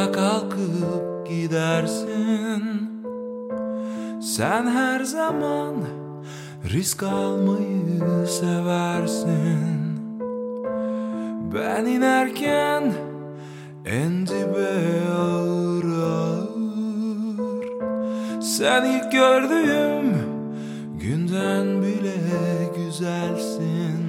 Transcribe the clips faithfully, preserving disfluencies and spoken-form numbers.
Sonra kalkıp gidersin. Sen her zaman risk almayı seversin. Ben inerken en dibe ağır ağır. Sen ilk gördüğüm günden bile güzelsin.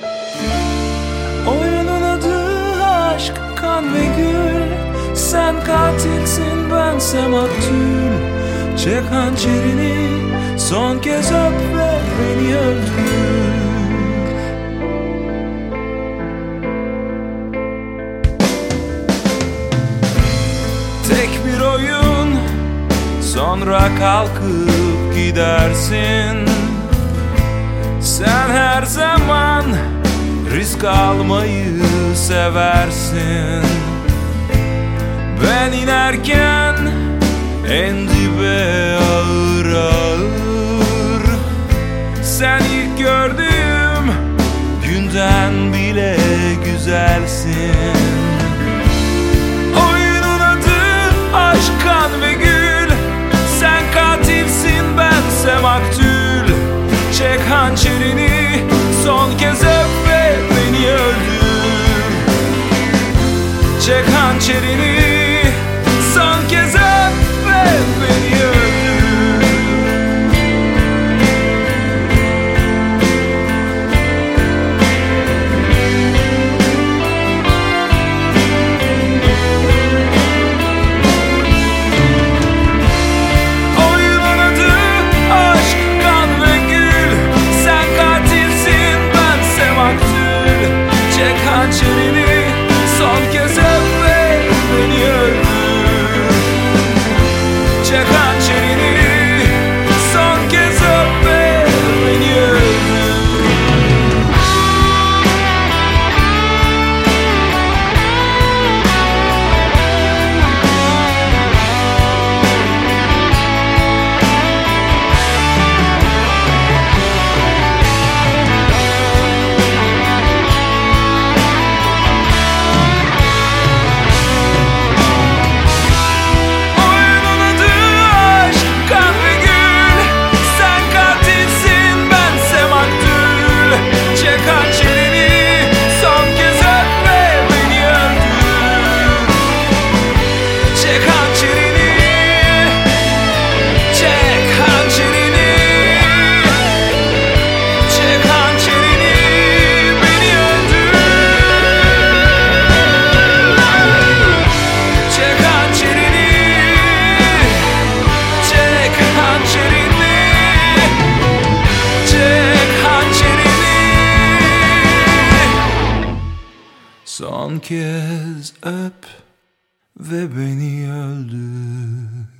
Oyunun adı aşk, kan ve gül. Sen katilsin, bense maktul. Çek hançerini, son kez öp ve beni öldür. Tek bir oyun, sonra kalkıp gidersin. Sen her zaman risk almayı seversin. Ben inerken en dibe ağır ağır. Sen ilk gördüğüm günden bile güzelsin. Oyunun adı aşk, kan ve gül. Sen katilsin, bense maktul. Çek hançerini, son kez öp ve beni öldür. Çek hançerini, son kez öp ve beni öldür. Oyunun adı aşk, kan ve gül. Sen katilsin, bense maktul. Çek hançerini, son kez öp ve beni öldür. Çek hançerini, son kez öp ve beni öldür. Son kez öp ve beni öldür.